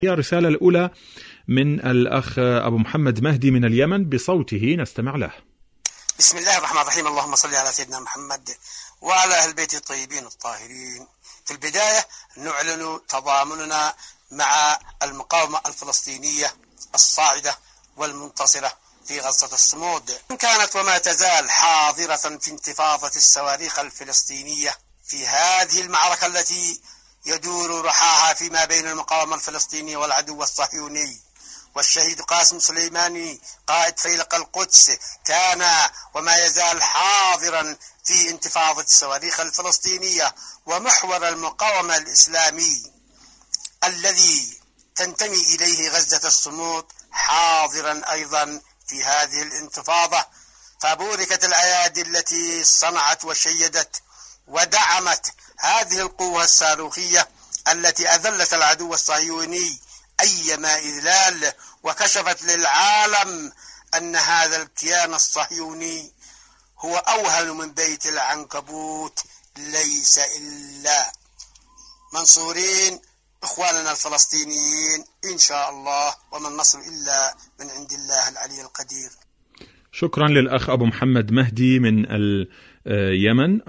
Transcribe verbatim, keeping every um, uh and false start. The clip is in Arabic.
هي الرسالة الأولى من الأخ أبو محمد مهدي من اليمن، بصوته نستمع له. بسم الله الرحمن الرحيم. اللهم صل على سيدنا محمد وعلى أهل البيت الطيبين الطاهرين. في البداية نعلن تضامننا مع المقاومة الفلسطينية الصاعدة والمنتصرة في غزة الصمود، كانت وما تزال حاضرة في انتفاضة الصواريخ الفلسطينية في هذه المعركة التي يدور رحاها فيما بين المقاومة الفلسطينية والعدو الصهيوني. والشهيد قاسم سليماني قائد فيلق القدس كان وما يزال حاضرا في انتفاضة الصواريخ الفلسطينية، ومحور المقاومة الإسلامي الذي تنتمي إليه غزة الصمود حاضرا أيضا في هذه الانتفاضة. فبوركت الأيادي التي صنعت وشيدت ودعمت هذه القوة الصاروخية التي أذلت العدو الصهيوني أيما إذلال، وكشفت للعالم أن هذا الكيان الصهيوني هو أوهن من بيت العنكبوت، ليس إلا. منصورين إخواننا الفلسطينيين إن شاء الله، وما النصر إلا من عند الله العلي القدير. شكرا للأخ أبو محمد مهدي من اليمن.